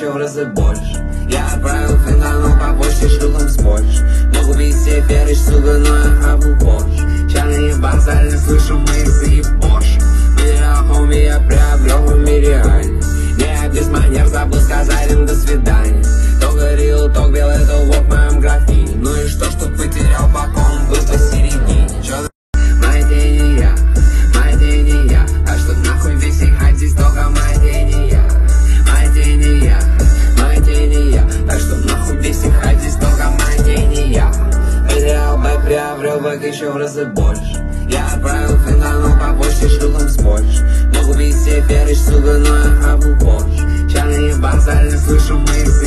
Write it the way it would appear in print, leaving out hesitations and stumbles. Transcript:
еще в разы больше. Я отправил фентанил по почте, шлюхом с Польши. Мог убить всех веришь, сука, но я хапал позже. Чайные базали, слышу мои заебоши. Миллион хоми я приобрел в мире ранее. Не без манер, забыл сказать им до свидания. То горел, то белый, то лоб в моем графине. Ну и что потерял, пока он был посередине. Чё моя тень не я, моя тень не я. А что нахуй весь их хайп, здесь только моя тень не я. Моя тень не я, моя тень не я. Так что нахуй весь их хайп, здесь только моя тень не я. Потерял бэк, приобрел бэк еще в разы больше. Я отправил фентанил по почте, шлюхом с Польши. Мог убить всех веришь, сука, но я хапал позже. Чайные базали, слышу мои